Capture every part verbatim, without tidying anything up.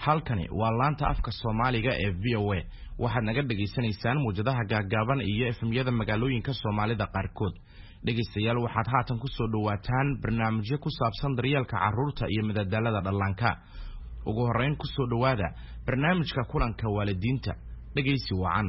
halkani waa laanta afka Soomaaliga ee V O A waxaad naga dhageysanaysaan muujadaha gaagaaban iyo F M-yada magaalooyinka Soomaalida qaarkood dhageystayaal waxaad haatan ku soo dhawaataan barnaamijyo ku saabsan daryeelka carruurta iyo madadaalada dhallaanka ugu horeyn ku soo dhawaada barnaamijka kulanka waalidiinta dhageysi wacan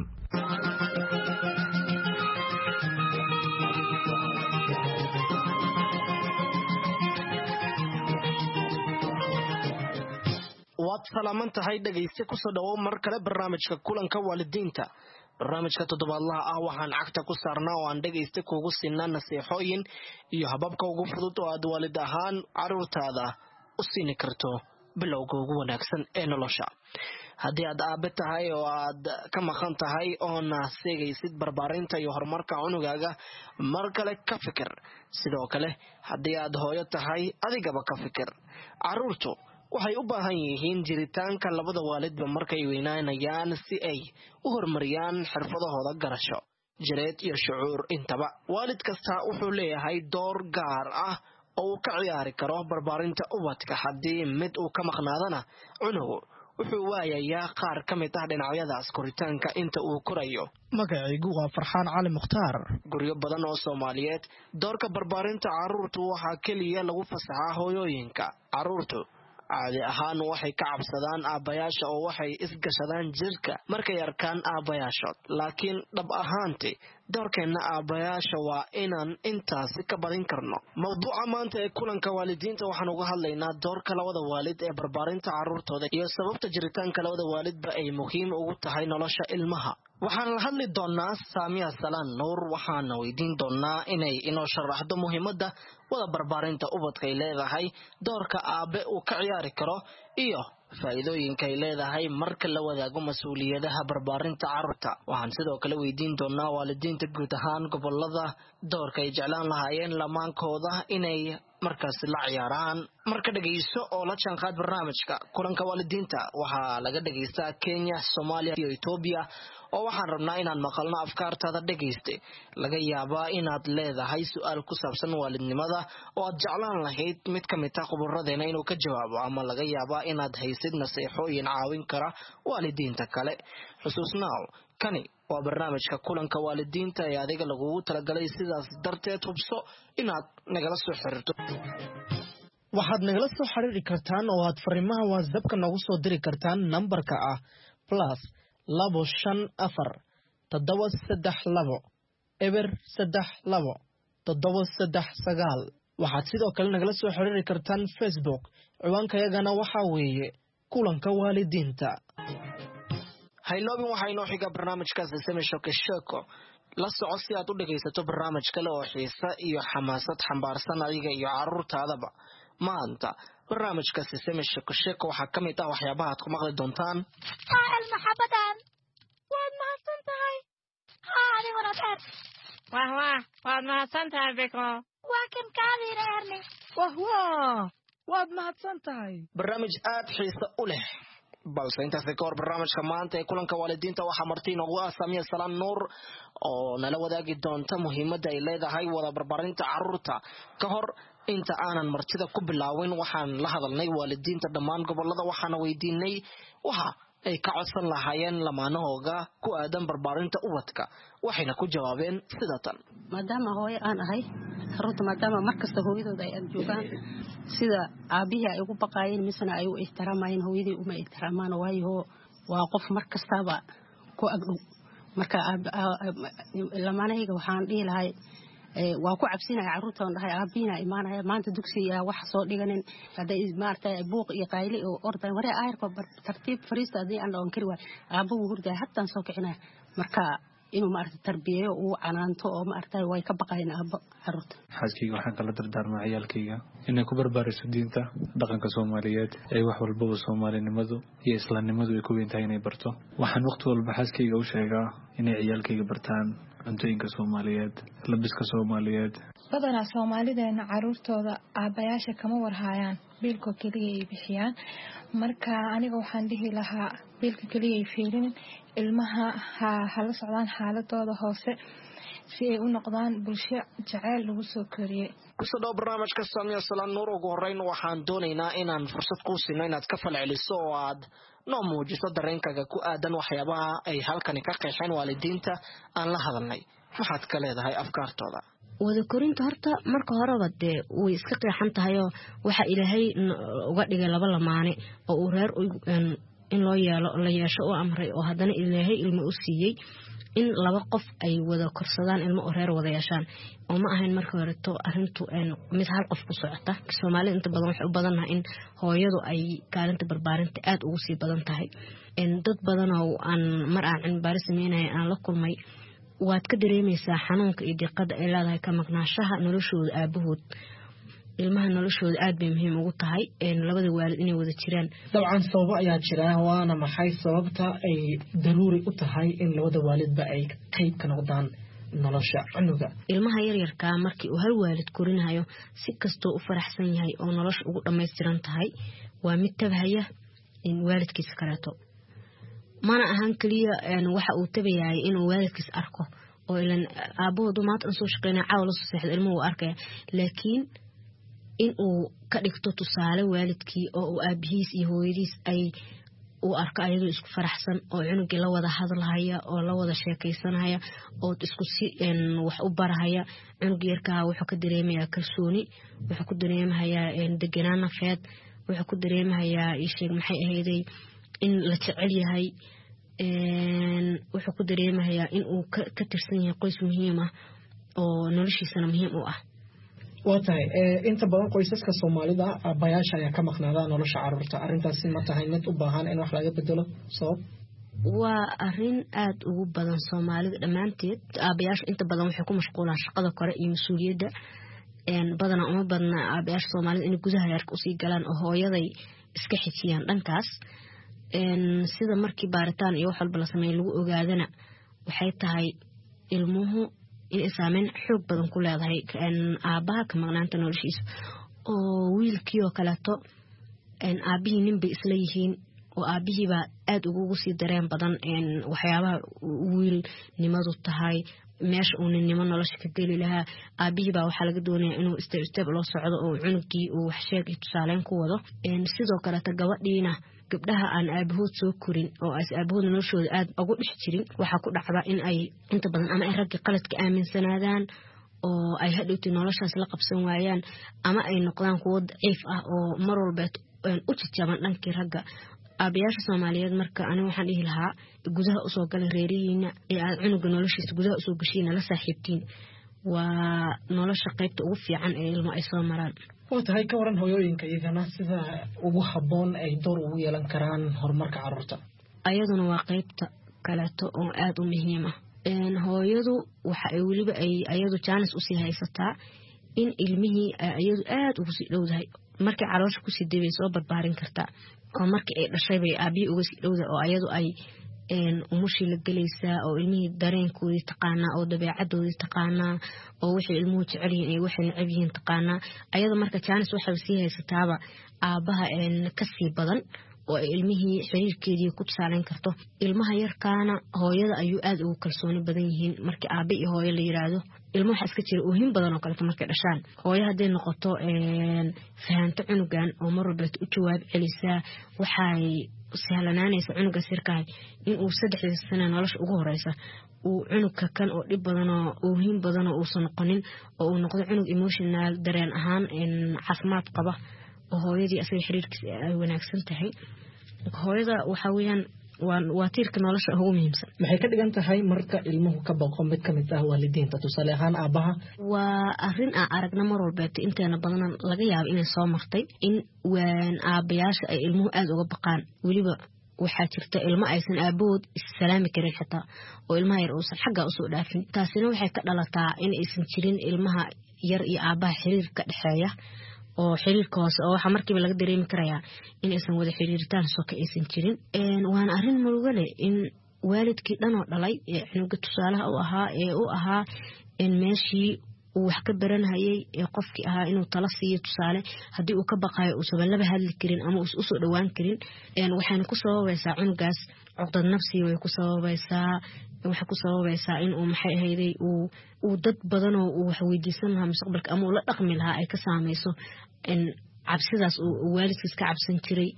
salaman tahay dhageyste ku soo dhawo mar kale barnaamijka kulanka waalidiinta barnaamijka toddobaadlaha ah waxaan cagta ku saarnaa oo aan dhageyste kuugu siinaa nasiixooyin iyo hababka ugu fudud oo aad waalid ahaan carruurtaada u siini karto bilowga ugu wanaagsan ee nolosha haddii aad aabe tahay oo aad ka maqan tahay oona seegaysid barbaarinta iyo horumarka cunugaaga mar kale ka fikir sidoo kale haddii aad hooyo tahay adigaba ka fikir carruurtu waxay u baahan yihiin jiritaanka labada waalidba markay weynaanayaan si ay u horumariyaan xirfadahooda garasho jireed iyo shucuur intaba waalid kasta wuxuu leeyahay door gaar ah oo uu ka ciyaari karo barbaarinta ubadka haddii mid uu ka maqnaadana cunugu wuxuu waayayaa qaar ka mid ah dhinacyadaas koritaanka inta uu korayo magacaygu waa farxaan cali mukhtaar guryo badan oo Soomaaliyeed doorka barbaarinta carruurtu waxaa keliya lagu fasaxaa hooyooyinka carruurtu caadi ahaan waxay ka cabsadaan aabbayaasha oo waxay isgashadaan jirka markay arkaan aabbayaashood laakiin dhab ahaantii doorkeenna aabbayaasha waa inaan intaasi ka badin karno mawduuca maanta ee kulanka waalidiinta waxaan uga hadlaynaa doorka labada waalid ee barbaarinta carruurtooda iyo sababta jiritaanka labada waalidba ay muhiim ugu tahay nolosha ilmaha waxaan la hadli doonaa Saamiya Salaan Nuur waxaana weydiin doonaa inay inoo sharaxdo muhiimadda wada barbaarinta ubadka ay leedahay doorka aabe uu ka ciyaari karo iyo faa'iidooyinka ay leedahay marka la wadaago mas'uuliyadaha barbaarinta carruurta waxaan sidoo kale weydiin doonaa waalidiinta guud ahaan gobolada doorka ay jeclaan lahaayeen lamaankooda inay markaas la ciyaaraan marka dhageyso oo la jaanqaad barnaamijka kulanka waalidiinta waxaa laga dhageystaa Kenya, Soomaaliya iyo Itoobiya oo waxaan rabnaa inaan maqalno afkaartaada dhageyste laga yaabaa inaad leedahay su'aal ku saabsan waalidnimada oo aad jeclaan lahayd mid ka mid ah khubaradeena inuu ka jawaabo ama laga yaabaa inaad haysid nasiixooyin caawin kara waalidiinta kale xusuusnaaw kani waa barnaamijka kulanka waalidiinta ee adiga lagugu talagalay sidaas darteed hubso inaad nagala soo xiriirto waxaad nagala soo xiriiri kartaan oo aad fariimaha WhatsApp-ka nagu soo diri kartaan nambarka ah plus labo shan afar toddoba saddex labo eber saddex labo toddoba saddex sagaal waxaad sidoo kale nagala soo xiriiri kartaan Facebook ciwaankayagana waxaa weeye kulanka waalidiinta hayloobin waxaa inoo xiga barnaamijkaasi Semeshoke Sheko la soco si aad u dhageysato barnaamij kale oo xiisa iyo xamaasad xambaarsan adiga iyo carruurtaadaba maanta barnaamijkaasi Semeshoke Sheko waxaa ka mid ah waxyaabaha aad ku maqli doontaan faa'il maxabadan waad mahadsan tahay haa adiguna dheer wah wah waad mahadsan tahay beko waa kan kaadira erni wah wah waad mahadsan tahay barnaamij aad xiisa u leh balse intaasi ka hor barnaamijka maanta ee kulanka waalidiinta waxaa marti inoogu ah Saamiya Salaan Nuur oo nala wadaagi doonta muhiimadda ay leedahay wada barbaarinta carruurta ka hor inta aanan martida ku bilaawin waxaan la hadalnay waalidiinta dhammaan gobolada waxaana weydiinay waxa ay ka codsan lahaayeen lamaanahooga ku aadan barbaarinta ubadka waxayna ku jawaabeen sida tan maadaama hooyo aan ahay carruurta maadaama markasta hooyadooda ay joogaan sida aabihii ay ugu baqaayeen misana ay u ixtiraamayeen hooyadii uma ixtiraamaan waayo waa qof markastaba ku agdhow marka lamaanahayga waxaan dhihi lahay waa ku cabsinaya carruurta oo dhahay aabiina imaanaya maanta dugsiga wax soo dhiganin haday maartay buuq iyo qayli oo orday wari ayrko tartiib fariista hadii aan dhawan kari waay aabuhu hurday hatta soo kicinaya marka inuu maartay tarbiyeeyo uu canaanto oo maartay way ka baqayeen aabo carruurta xaaskeyga waxaan kala dardaarmaa ciyaalkeyga inay ku barbaariso diinta dhaqanka Soomaaliyeed ee wax walba Soomaalinimadu iyo Islaamnimadu ay ku weyn tahay inay barto waxaan waqti walba xaaskeyga u sheegaa inay ciyaalkeyga bartaan cuntooyinka Soomaaliyeed labiska Soomaaliyeed badanaa Soomaalideena carruurtooda aabayaasha kama warhaayaan biilko kaliya ay bixiyaan marka aniga waxaan dhihi lahaa biilka kaliya ay fiirin ilmaha ha la socdaan xaaladooda hoose si ay u noqdaan bulsho jacayl lagu soo koriyay. kusoo barnaamijka Soomaaliya Salaan Nuur ugu horeyn waxaan doonaynaa inaan fursad ku siino inaad ka falceliso oo aad noo muujiso dareenkaaga ku aadan waxyaabaha ay halkani ka qeexeen waalidiinta aan la hadalnay. maxaad ka leedahay afkaartooda? wada korinta horta marka horeba dee way iska qeexan tahay oo waxa Ilaahay uga dhigay laba lamaane oo uu reer in loo yeelo la yeesho oo amray oo haddana Ilaahay ilmo u siiyay in laba qof ay wada korsadaan ilmo oo reer wada yeeshaan oo ma ahayn marka hore to arintu een mid hal qof ku socota. Soomaaliya inta badan wax u badanahay in hooyadu ay kaalinta barbaarinta aad ugu sii badan tahay. in dad badan oo aan mar aan cilmi baaris sameynay aan la kulmay waad ka dareemaysaa xanuunka iyo diiqada ay leedahay ka maqnaashaha noloshooda aabahood. ilmaha noloshooda aad bay muhiim ugu tahay in labada waalid inay wada jiraan. dabcan sabab ayaa jira waana maxay sababta ay daruuri u tahay in labada waalidba ay qayb ka noqdaan nolosha cunuga? ilmaha yar yarka markii uu hal waalid korinayo si kastoo u faraxsan yahay oo nolosha ugu dhameystiran tahay waa mid tabahaya in waalidkiisa kaleeto. mana ahan kaliya waxa uu tabayahay inuu waalidkiisa arko oo ilan aabahoodu maanta soo shaqeynaa caawlo soo saxdo ilmuhu arkay laakiin in uu ka dhigto tusaale waalidkii oo uu aabihiis iyo hooyadiis ay u arka ayadoo isku faraxsan oo cunugii la wada hadlahaya oo la wada sheekaysanaya oo isku si wax u barahaya. cunug yarka wuxuu ka dareemayaa kalsooni, wuxuu ku dareemayaa deganaan nafeed, wuxuu ku dareemayaa isheeg maxay ahaydey in la jecel yahay, wuxuu ku dareemayaa in uu ka tirsan yahay qoys muhiim ah oo noloshiisana muhiim u ah. waa tahay inta badan qoysaska Soomaalida aabayaasha ayaa ka maqnaada nolosha carruurta. arrintaasi ma tahay mid u baahan in wax laga bedelo? sabab waa arrin aad ugu badan Soomaalida dhamaanteed. aabayaasha inta badan waxay ku mashquulaan shaqada kore iyo mas'uuliyadda een badana uma badna aabayaasha Soomaalida in gudaha yarka u sii galaan oo hooyaday iska xijiyaan dhankaas. een sida markii baaritaan iyo wax walba la sameeyay lagu ogaadana waxay tahay ilmuhu in isaameyn xoog badan ku leedahay in aabaha ka maqnaanta noloshiisa oo wiilkii oo kaleeto in aabihii nin bay isla yihiin oo aabihii baa aad ugu sii dareen badan in waxyaabaha wiil nimadu tahay meesha uu ninimo nolosha ka geli lahaa. aabihii baa waxaa laga doonayaa inuu step step loo socdo oo cunugii uu wax sheeg iyo tusaaleyn ku wado. in sidoo kaleeto gabadhiina gabdhaha aan aabahood soo korin oo ay aabahood noloshooda aad ugu dhex jirin waxa ku dhacda in ay inta badan ama ay ragga qaladka aaminsanaadaan oo ay hadhowti noloshaas la qabsan waayaan ama ay noqdaan kuwo daciif ah oo mar walba u jajaban dhankii ragga. aabayaasha Soomaaliyeed marka aniga waxaan dhihi lahaa gudaha u soo galay reerihiina ee aad cunuga noloshiisa gudaha u soo gashiina la saaxiibtiin waa nolosha qaybta ugu fiican ee ilmo ay soo maraan. waa tahay ka waran hooyooyinka iyagana sida ugu habboon ay door ugu yeelan karaan horumarka carruurta? ayaduna waa qaybta kaleeto oo aad u muhiim ah. een hooyadu waxa ay waliba ay ayadu jaanis u sii haysataa in ilmihii ayadu aad ugu sii dhowdahay markii caloosha ku sii dibay soo barbaarin kartaa oo markii ay dhashay bay aabihi uga sii dhowdahay oo ayadu ay een umushi la galaysaa oo ilmihii dareenkoodii taqaanaa oo dabeecadoodii taqaanaa oo wixii ilmuhu jecel yihiin iyo wixii neceb yihiin taqaanaa. ayada marka jaanis waxay sii haysataaba aabaha een ka sii badan oo ilmihii xiriirkeedii ku tusaaleyn karto. ilmaha yarkaana hooyada ayuu aad ugu kalsooni badan yihiin markii aabe iyo hooyo la yiraahdo. ilmo waxa iska jira oohin badan oo kale markay dhashaan hooyo haday noqoto een fahanto cunugan oo mar walba u jawaab celisaa waxay sahlanaanaysa cunuga sirkaay in uu saddex sano nolosha ugu horeysa uu cunugka kan oo dhib badan oo oohin badan oo uusan noqonin oo uu noqdo cunug emotional dareen ahaan in caafimaad qaba oo hooyadii asaga xiriirkiisa ay wanaagsan tahay. hooyada waxa weeyaan waa tiirka nolosha ugu muhiimsan. maxay ka dhigan tahay marka ilmuhu ka baqo mid ka mid ah waalidiinta tusaale ahaan aabaha? waa arrin aan aragna mar walba inteena badan laga yaabo inay soo martay in waan aabayaasha ay ilmuhu aad uga baqaan. waliba waxaa jirta ilmo aysan aabahood islaami karin xitaa oo ilmaha yar uusan xagga u soo dhaafin. taasina waxay ka dhalataa in aysan jirin ilmaha yar iyo aabaha xiriir ka dhaxeeya oo xiriirka hoose oo waxa markiiba laga dareemi karayaa in aysan wada xiriiritaan soo ka aysan jirin. een waan arrin murugo leh in waalidkii dhan oo dhalay ee cunuga tusaalaha u ahaa ee u ahaa in meeshii uu wax ka baranayay ee qofkii ahaa inuu tala siiyo tusaale haddii uu ka baqayo uusan laba hadli karin ama uu soo dhawaan karin een waxayna ku sababaysaa cunugaas caqdad nafsi way ku sababaysaa waxa ku sababaysaa in uu maxay ahaydey uu uu dad badan oo uu wax weydiisan lahaa mustaqbalka ama uu la dhaqmi lahaa ay ka saameyso in cabsidaas uu waalidkiis ka cabsan jiray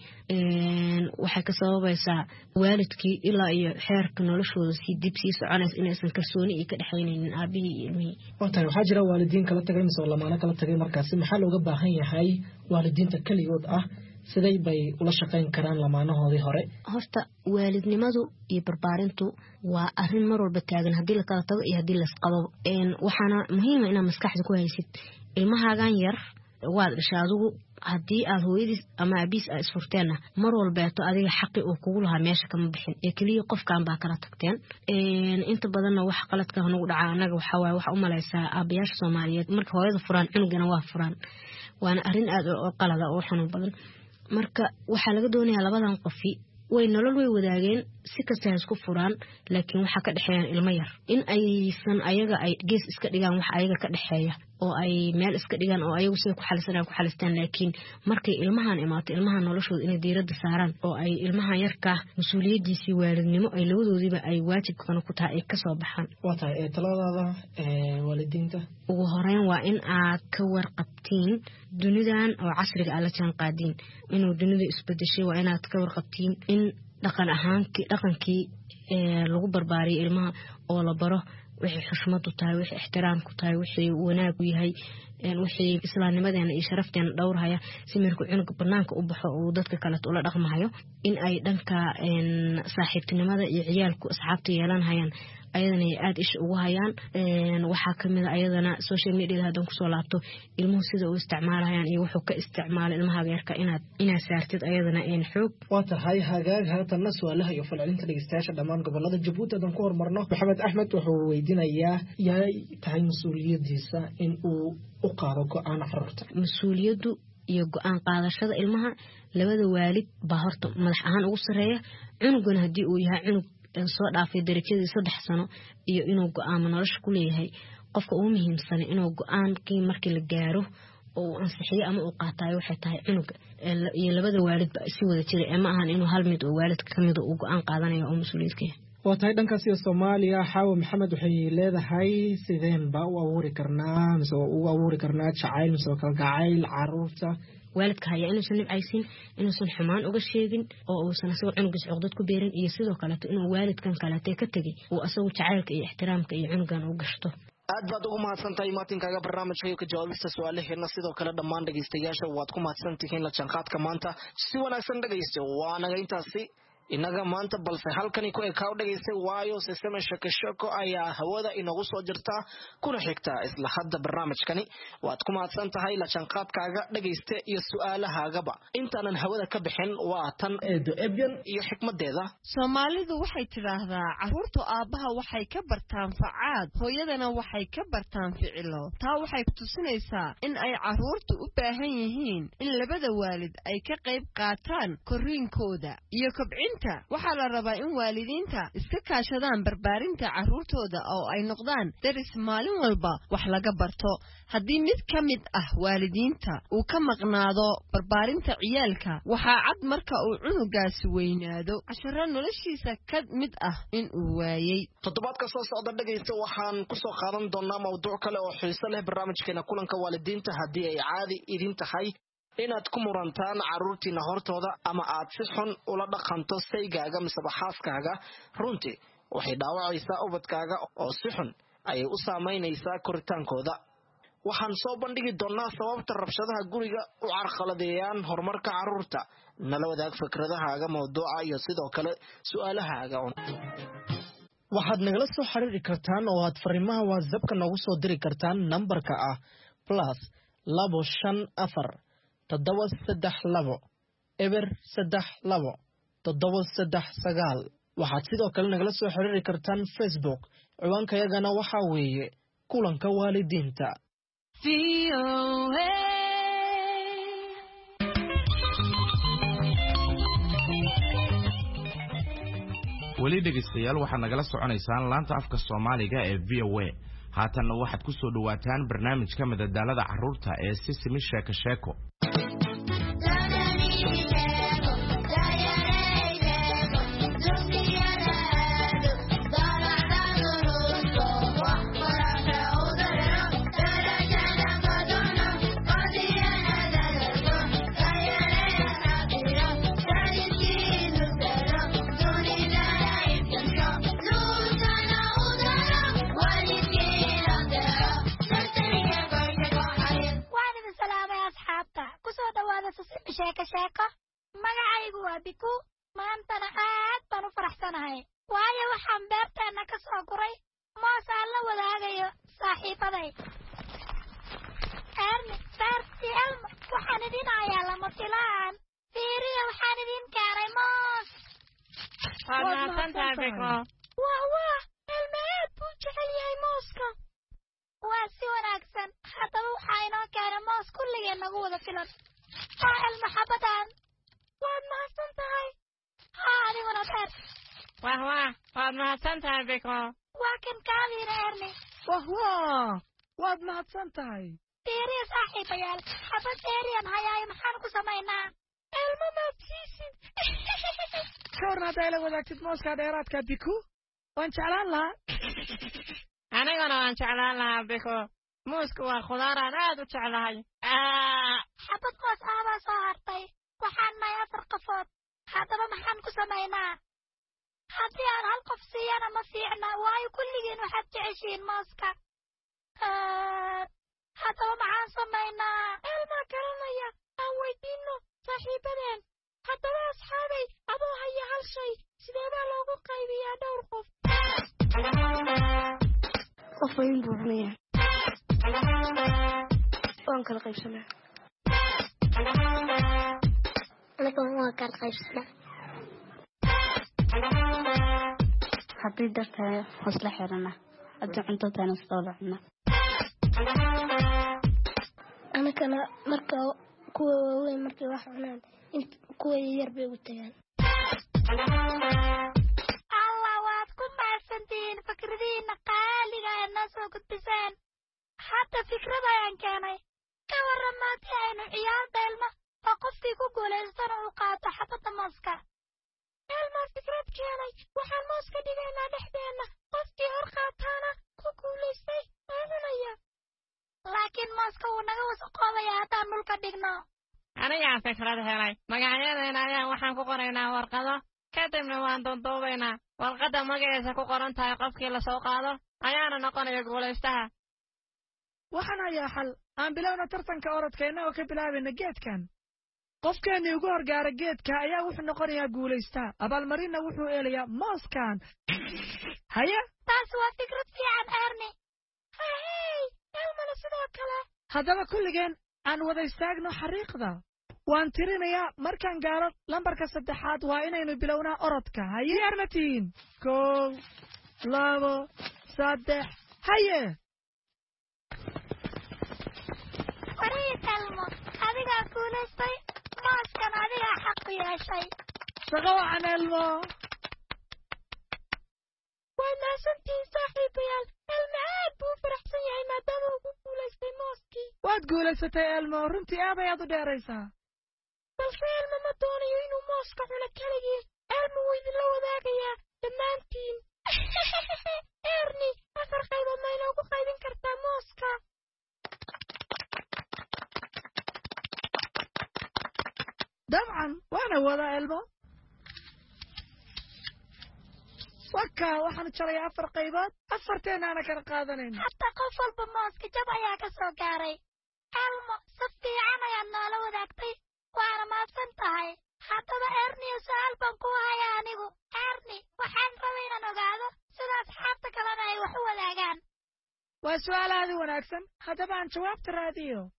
een waxa ka sababaysaa waalidkii ilaa iyo xeerka noloshooda si dib sii soconays inaysan kalsooni ka dhaxaynaynin aabihii iyo ilmihii. Waqtiga waxa jira waalidiin kala tagay mise lamaana kala tagay markaas maxaa looga baahan yahay waalidiinta kaligood ah siday bay ula shaqeyn karaan lamaanahoodii hore? Horta waalidnimadu iyo barbaarintu waa arrin mar walba taagan haddii la kala tago iyo haddii la isqabo een waxaana muhiim ah inaad maskaxda ku haysid ilmahaagan yar waad dhashay adigu haddii aad hooyadiis ama aabiis aad isfurteena mar walbeeto adiga xaqi uu kugu lahaa meesha kama bixin ee kaliya qofkaan baa kala tagteen een inta badanna wax qaladka nagu dhaca anaga waxa waaye waxa u malaysaa aabayaasha Soomaaliyeed marka hooyada furaan cunugana waa furaan waana arrin aad u qalada oo xanuun badan marka waxa laga doonayaa labadan qofi way nolol way wadaageen si kasta isku furaan laakiin waxa ka dhaxeeyaan ilmo yar in aysan ayaga ay gees iska dhigaan wax ayaga ka dhaxeeya oo ay meel iska dhigaan oo ayagu sida ku xalisanayaan ku xalistaan laakiin markay ilmahan imaato ilmahan noloshooda inay diiradda saaraan oo ay ilmahan yarka mas'uuliyadiisii waalidnimo ay labadoodiba ay waajibkana ku tahay ay ka soo baxaan. Waa tahay ee taladaada ee waalidiinta ugu horeyn waa in aad ka warqabtiin dunidan oo casriga ah la jaan qaadin inuu dunidu isbedeshay waa inaad ka warqabtiin in dhaqan ahaanki dhaqankii ee lagu barbaariyo ilmaha oo la baro wixii xushmad u tahay wixii ixtiraam ku tahay wixii wanaag u yahay een wixii islaamnimadeena iyo sharafteena dhowrhaya si markuu cunug banaanka u baxo oo dadka kale ula dhaqmayo in ay dhanka een saaxiibtinimada iyo ciyaalku asxaabta yeelan hayaan ayadana aad ish ugu hayaan een waxa kamid ah ayadana social media hadan ku soo laabto ilmuhu sida uu isticmaalayaan iyo wuxuu ka isticmaalo ilmaha yarka inaad inaad saartid ayadana in xoog waa tahay hagaag haatan su'aalaha iyo falcelinta dhageystayaasha dhammaan gobolada Jabuuti adan ku hormarno Maxamed Axmed wuxuu weydiinayaa yahay tahay mas'uuliyadiisa in uu u qaado go'aan carruurta mas'uuliyadu iyo go'aan qaadashada ilmaha labada waalid baa horta madax ahaan ugu sareeya cunugana hadii uu yahay cunug soo dhaafay darajadii saddex sano iyo inuu go'aan nolosha ku leeyahay qofka ugu muhiimsan inuu go'aankii markii la gaaro oo ansixiyo ama uu qaatayo waxay tahay cunuga iyo labada waalid ba si wada jira ama ahan inuu hal mid oo waalid ka mid uu go'aan qaadanayo oo mas'uuliyadka waa tahay dhankaas iyo Soomaaliya Xaawo Maxamed waxay leedahay sideen ba u abuuri karnaa mise u abuuri karnaa jacayl mise kalgacayl carruurta waalidka haya inuu san nibcaysin inuu san xumaan uga sheegin oo uu san asoo cunugiis caqdad ku beerin iyo sidoo kale inuu waalidkan kale ka tagay oo asoo jacaylka iyo ixtiraamka iyo cunugan u gashto. aad baad ugu mahadsantahay maatinkaga barnaamijka ka jawaabista su'aalaheena sidoo kale dhammaan dhageystayaasha waad ku mahadsantihiin la janqaadka maanta si wanaagsan dhageysto waa naga intaasi inaga maanta balse halkani ku ekaa dhageystay waayo sesame shakashako ayaa hawada inagu soo jirta kuna xigta isla hadda barnaamijkani waad ku mahadsan tahay la janqaadkaaga dhageyste iyo su'aalahaagaba intaanan hawada ka bixin waa tan eedo ebyan iyo xikmadeeda Soomaalidu waxay tiraahdaa carruurtu aabaha waxay ka bartaan facaad hooyadana waxay ka bartaan ficilo taa waxay ku tusinaysaa in ay carruurtu u baahan yihiin in labada waalid ay ka qayb qaataan koriinkooda iyo kobcin waxaa la rabaa in waalidiinta iska kaashadaan barbaarinta carruurtooda oo ay noqdaan daris maalin walba wax laga barto haddii mid ka mid ah waalidiinta uu ka maqnaado barbaarinta ciyaalka waxaa cad marka uu cunugaasi weynaado casharo noloshiisa ka mid ah in uu waayey. toddobaadka soo socda dhageysta waxaan ku soo qaadan doonaa mawduuc kale oo xiiso leh barnaamijkeena kulanka waalidiinta haddii ay caadi idin tahay inaad ku murantaan carruurtiina hortooda ama aad si xun ula dhaqanto saygaaga mise xaaskaaga runtii waxay dhaawacaysaa ubadkaaga oo si xun ayay u saameynaysaa koritaankooda waxaan soo bandhigi doonaa sababta rabshadaha guriga u carqaladeeyaan horumarka carruurta nala wadaag fikradahaaga mawduuca iyo sidoo kale su'aalahaaga waxaad nagala soo xiriiri kartaan oo aad fariimaha WhatsApp-ka noogu soo diri kartaan nambarka ah plus labo shan afar toddoba saddex labo eber saddex labo toddoba saddex sagaal waxaad sidoo kale nagala soo xiriiri kartaan Facebook ciwaankayagana waxaa weeye kulanka waalidiinta. weli dhegeystayaal waxaad nagala soconaysaan laanta afka Soomaaliga ee V O A haatanna waxaad ku soo dhawaataan barnaamijka madadaalada carruurta ee Sisimi Sheeko Sheeko. sheeko sheeko magacaygu waa Biku maantana aad baan u faraxsanahay waayo waxaan beerteena ka soo guray moos aan la wadaagayo saaxiibaday Erni beerti Elmo waxaan idin ayaa lama filaan fiiriya waxaan idin keenay moos waad mahadsantahay Biko waa waa Elmo aad buu jecel yahay mooska waa si wanaagsan haddaba waxaa inoo keenay moos kulligeen nagu wada filan ها المحبتان واد ما سنتهاي ها أنا ونطير واه واه واد ما سنتهاي بيكو وكن كامير إرني واه واه واد ما سنتهاي تيري صاحي بيال حبت تيري هيا محانكو سمينا إلما ما تيسين كورنا دايلا وذاكتت موسكا ديراتك بيكو وانت علان لها أنا قنا وانت علان لها بيكو موسكو وخضارة نادو تعالى حبت موس آبا صارتي وحان ما يفرق فوت هذا ما محن كسمينا حتى أنا هالقف سيانا ما فيعنا واي كل جين وحد تعيشين موسكا هذا ما محن سمينا إلما كرنيا أويدينو صاحبين حتى ما أصحابي أبو هيا هالشي سيدابا لوغو قيبي يا دور قف قفين بورنيا وان كلا قيب سنة أنا كمان وان كلا قيب سنة حبي درتها وصل حيرنا أدو عنده تاني صطولعنا أنا كان مركا كوا وين مركا واحد عنان انت كوا يربي وتيان الله واتكم مع السنتين فكرين قالي الناس وكتبسان حتى فكرة بيان كاني كورماتي عينو عيال ديلما فقفتي كوكولا يستنى وقاطة حتى ماسكا ديلما فكرة كاني وحال ماسكا دينا نحدينا قفتي هرقاتانا كوكولا يستي اينونا لكن ماسكا ونغا وسقوبة ياتا ملكا دينا أنا يا فكرة هلاي مقاعدنا يا وحان كوكورينا ورقضة كاتمنا وان دونتوبينا ورقضة مقاعدة كوكورانتا قفتي لسوقاضة أيانا نقونا يقول يستها waxaan ayaa xal aan bilowna tartanka orodkeena oo ka bilaabeyna geedkan qofkeeni ugu horgaara geedka ayaa wuxuu noqonayaa guulaysta abaalmarinna wuxuu eelayaa mooskan haya taas waa fikrad fiican Erni hey Elmana sidoo kale haddaba kulligeen aan wada istaagno xariiqda waan tirinayaa markaan gaaro lambarka saddexaad waa inaynu bilownaa orodka haye armatiin kow labo saddex haye فريد ألمو أبيك كولستي ماسكن أبيك حق يا شيء شغوا عن ألمو ولا سنتي صاحبي المعاد بو فرحسن يا ما دامو كولستي ماسكي وتقول ستي ألمو رنتي أبا يا داريسا بس ألمو ما دوني ينو ماسكا على كلجي ألمو ويد لو ذاك يا دمانتين إرني أخر خيبة ما يلوكو خايدين كرتا ماسكا طبعا وانا وضع ألمو وكا وحن تشري أفر قيبات أفرتين أنا كان قادنين حتى قفل بماسك جبا يا كسو كاري ألمو صفتي عنا يا لو ذاكتي وانا ما فنتهاي حتى بأرني وسؤال بنقوها يا نيغو أرني وحن روينا نقاده سيدا أصحابتك لنا يوحوا ذاكان وسؤال هذا ونأكسن حتى بان جواب تراديو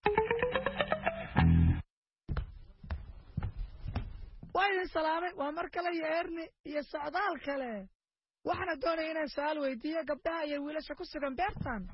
وين سلامي ومركله يا إرني يا سعدال كله وحنا دونا هنا سؤال ويديه قبلها يا ويلا شكو سكن بيرتان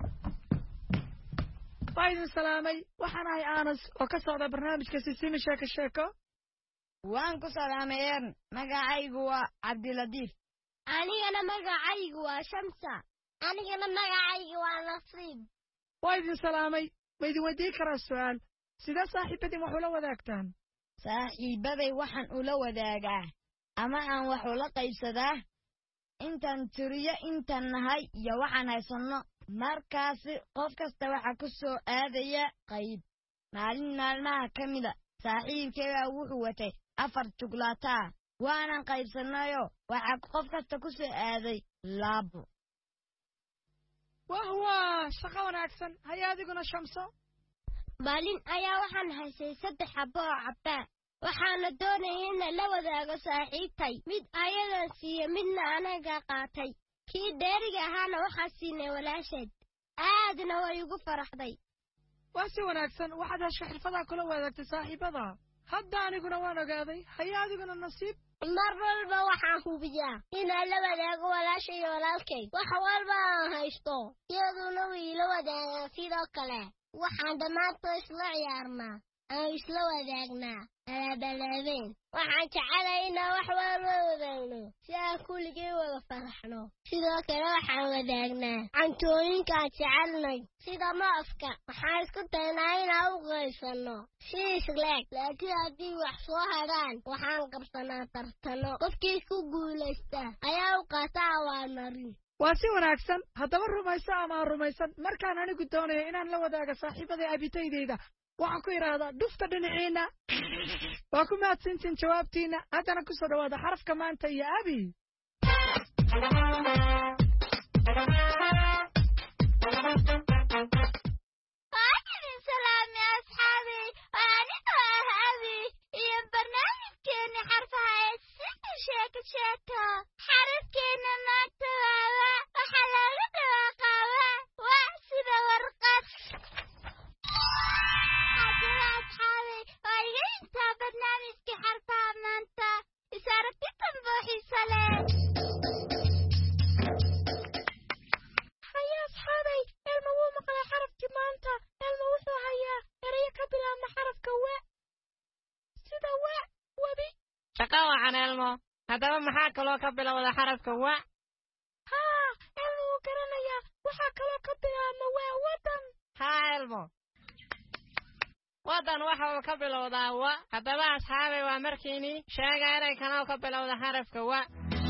وين سلامي وحنا هاي آنس وكسر برنامج كسيسيمي شاكا شاكا وانكو سلامي إرن مقاعيق عبد اللطيف أنا أنا مقاعيق شمسة anigana magacayga waa nasiib waa idin salaamay ma idin weydiin karaa su'aal sida saaxiibadin wax ula wadaagtaan saaxiibaday waxaan ula wadaagaa ama aan wax ula qaybsadaa intaan tiriyo intaan nahay iyo waxaan haysanno markaasi qof kasta waxa ku soo aadaya qayb maalin maalmaha ka mida saaxiibkayga wuxuu watay afar juglaato waanan qaybsanayo waxa qof kasta ku soo aaday labo wah waa shaqo wanaagsan haya adiguna shamso maalin ayaa waxaan haysay saddex xabo oo cabaa waxaana doonayay in la wadaago saaxiibtay mid ayadan siiye midna anaga qaatay kii dheeriga ahaana waxaa siinay walaasheed aadna way ugu faraxday waa si wanaagsan waxaad heshay xirfadaa kula wadaagtay saaxiibada hadda aniguna waan ogaaday haya adiguna nasiib mar walba waxaan hubiyaa inaan la wadaago walaasha iyo walaalkay wax walba aan haysto iyaduna way la wadaagaan sidoo kale waxaan dhammaantood isla ciyaarnaa aan isla wadaagnaa alaabalaabeen waxaan jecelahay inaan wax walba wadaagno si aan kulligay wada faraxno sidoo kale waxaan wadaagnaa cantooyinkaan jecelnay sida mooska waxaan isku daynaa inaan u qaybsanno si isleeg laakiin haddii wax soo hadhaan waxaan qabsanaa tartano qofkii ku guulaysta ayaa u qaata abaalmarin waa si wanaagsan haddaba rumayso ama rumaysan markaan anigu doonayo inaan la wadaago saaxiibada abitaydeyda waxaan ku idhaahdaa dhufta dhinaciina waa ku mahadsantiin jawaabtiina haddana ku soo dhawaada xarafka maanta iyo abi waakidin salaami asxaabi anigoo ah abi iyo barnaamijkeeni xarfaha ee sida sheeko sheeko xarafkeena maanta waawa waxaa looga dhawaaqaawa waa sida warqad asxaabi waa iga intaa barnaamijka xarfaha maanta isaaragtitan booxiisa leh haya asxaabay elma wuu maqlay xarafkii maanta elma wuxuu hayaa erayo ka bilaabma xarafka wa sida wa webi shaqa wacan elmo haddaba maxaa kaloo ka bilowda xarafka wa haa elma wuu garanayaa waxaa kaloo ka bilaabma waa wadan haa elmo wadan waxa uu ka bilowdaa wa haddaba asxaabay waa markiini sheega eray kanoo ka bilowda xarafka wa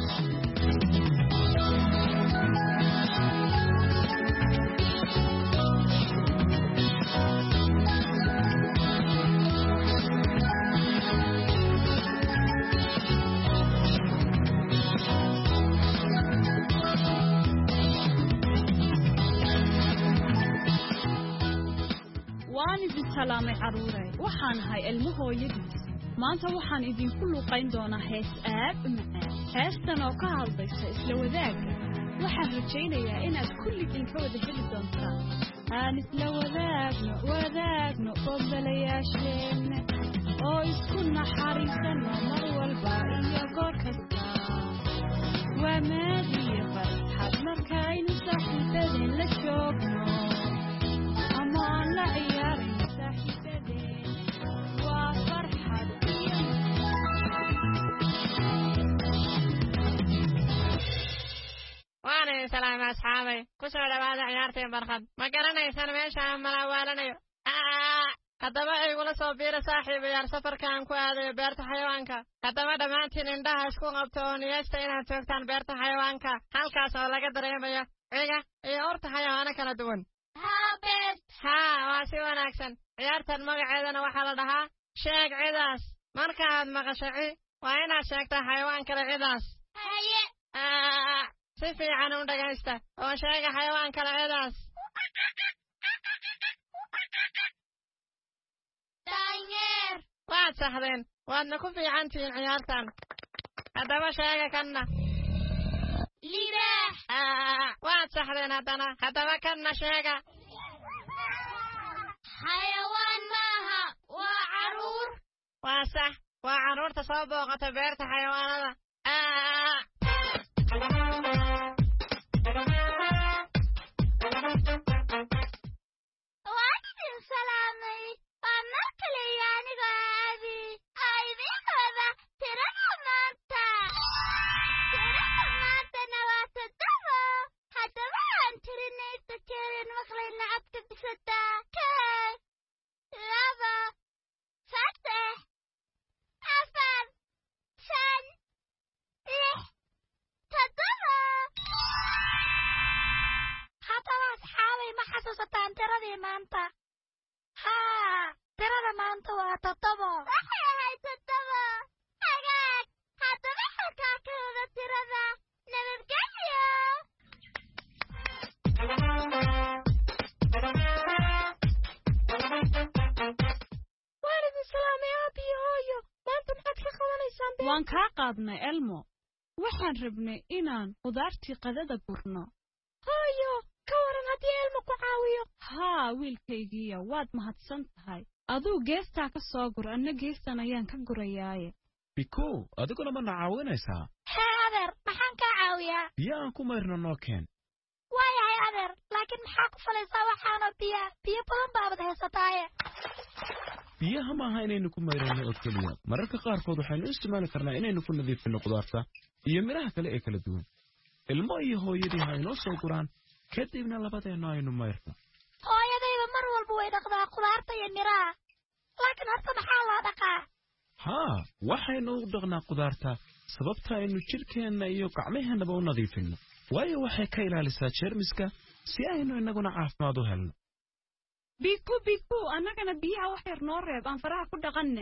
waan idin salaamay caruuray waxaan ahay ilmo hooyadiis maanta waxaan idinku luuqayn doonaa hees aad u macaan heestan oo ka hadlaysa isla wadaagga waxaan rajaynayaa inaad kulligiin ka wada heli doontaan aan isla wadaagno wadaagno gobolayaasheenna oo isku naxariisanno mar walba iyo goor kasta waa maadiyo farxad markaynu saaxiibadeen la joogno ama aan la ciyaarayno saaxiibadeen waa farxad iyo waan idin salaamay asxaabay ku soo dhawaada ciyaartii barkad ma garanaysaan meesha aan malawaalanayo haddaba igula soo biira saaxiibayaal safarkaan ku aadayo beerta xayawaanka haddaba dhammaantiin indhaha isku qabto oo niyeysta inaad joogtaan beerta xayawaanka halkaas oo laga dareemayo ciga iyo urta xayawaano kala duwan haa waa si wanaagsan ciyaartan magaceedana waxaa la dhahaa sheeg cidaas markaaad maqasho ci waa inaad sheegtaa xayawaan kale cidaas si fiican u dhagaysta oo sheega xayawaan kale cidaas daanyeer waad saxdeen waadna ku fiicantihiin ciyaartan haddaba sheega kanna libaax waad saxdeen haddana haddaba kanna sheega xayawaan maaha waa caruur waa sax waa carruurta soo booqata beerta xayawaanada waan idin salaamay waa mar kale iyo anigoo aabi aa idiin wada tirada maanta tirada maantana waa toddoba haddaba xasuusataan tiradii maanta haa tirada maanta waa toddobo waxay ahayd toddobo hagaag haddaba halkaa ka wada tirada nabadgelyo waalidin salaamay aabiyo hooyo maanta maxaad ka qabanaysaan waan kaa qaadnay elmo waxaan rabnay inaan qudaartii qadada gurno hooyo ka waran haddii elmo ku caawiyo haa wiilkaygiiya waad mahadsan tahay aduu geestaa ka soo gur anna geestan ayaan ka gurayaaye bikow adiguna mana caawinaysaa hee adeer maxaan kaa caawiyaa biyo aan ku mayrno noo keen waayahay adeer laakiin maxaa ku falaysaa waxaanoo biyaa biyo badan baabad haysataaye biyaha maaha inaynu ku mayrano oo keliya mararka qaarkood waxaynu isticmaali karnaa inaynu ku nadiifino qudaarta iyo midhaha kale ee kala duwan ilmo iyo hooyadii ha inoo soo guraan kadibna labadeenna aynu mayrno hooyadayba mar walba way dhaqdaa qudaarta iyo midhaha laakiin horta maxaa loo dhaqaa haa waxaynu u dhaqnaa qudaarta sababta aynu jidhkeenna iyo gacmaheennaba u nadiifinno waayo waxay ka ilaalisaa jeermiska si aynu innaguna caafimaad u helno biku biku annagana biyaha wax yar noo reeb aan faraha ku dhaqanne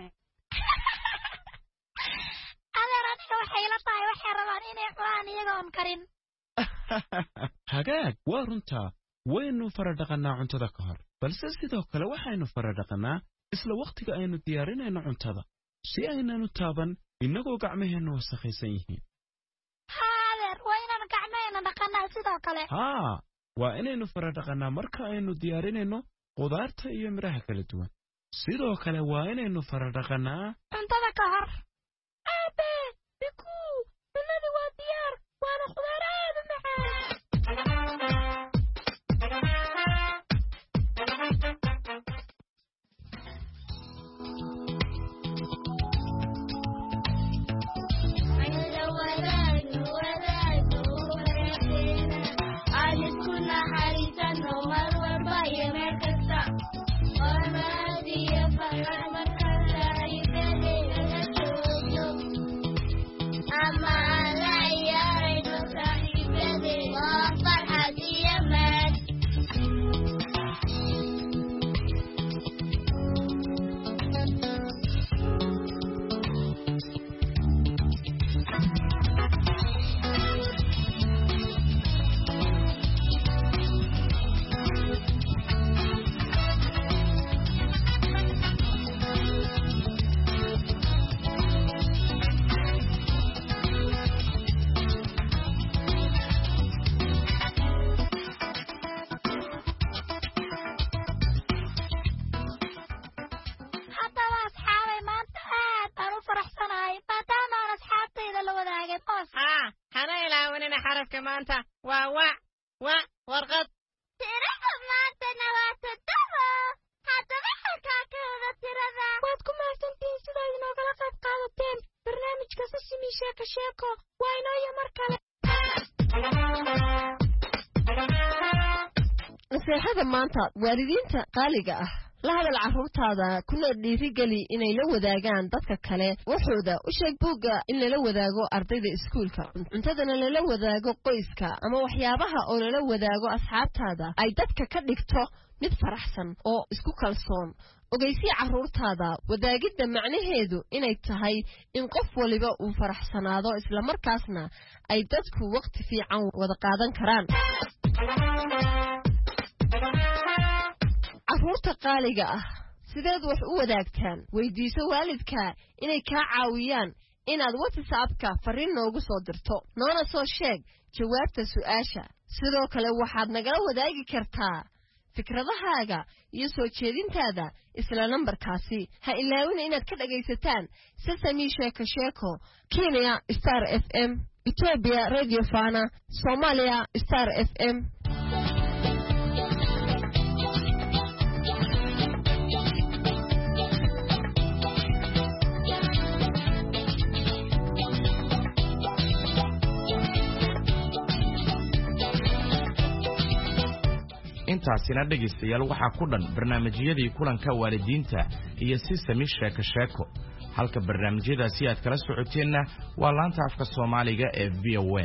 adeer aniga waxay la tahay waxay rabaan inay cunaan iyagoon karin hagaag waa runtaa waynu fara dhaqannaa cuntada ka hor balse sidoo kale waxaynu fara dhaqannaa isla wakhtiga aynu diyaarinayno cuntada si aynanu taaban innagoo gacmaheennu wasakhaysan yihiin haa adeer waa inaan gacmaheenna dhaqannaa sidoo kale haa waa inaynu fara dhaqannaa marka aynu diyaarinayno qudaarta iyo midhaha kala duwan sidoo kale waa inaynu fara dhaqannaa cuntada ka hor aabe biku cunadii waa diyaar waana qudaar aad u macaan maanta waa wa wa warqad tirada maantana waa toddobo haddaba halkaa ka wada tirada waad ku mahadsantihiin sidaad inoogala qayb qaadateen barnaamijka sisimi sheeko sheeko waa inooyo mar kale naseexada maanta waalidiinta qaaliga ah la hadal carruurtaada kuna dhiirigeli inay la wadaagaan dadka kale waxooda u sheeg buugga in lala wadaago ardayda iskuulka cuntadana lala wadaago qoyska ama waxyaabaha oo lala wadaago asxaabtaada ay dadka ka dhigto mid faraxsan oo isku kalsoon ogeysii carruurtaada wadaagidda macnaheedu inay tahay in qof waliba uu faraxsanaado islamarkaasna ay dadku waqti fiican wada qaadan karaan carruurta qaaliga ah sideed wax u wadaagtaan weydiiso waalidka inay kaa caawiyaan inaad whatsappka fariin noogu soo dirto noona soo sheeg jawaabta su'aasha sidoo kale waxaad nagala wadaagi kartaa fikradahaaga iyo soo jeedintaada isla nambarkaasi ha ilaawina inaad ka dhagaysataan sesame sheeko sheeko Kenya Star F M Ethiopia Radio Fana Somalia Star F M intaasina dhegaystayaal waxaa ku dhan barnaamijyadii kulanka waalidiinta iyo sisami sheeko sheeko halka barnaamijyadaasi aad kala socoteenna waa laanta afka Soomaaliga ee V O A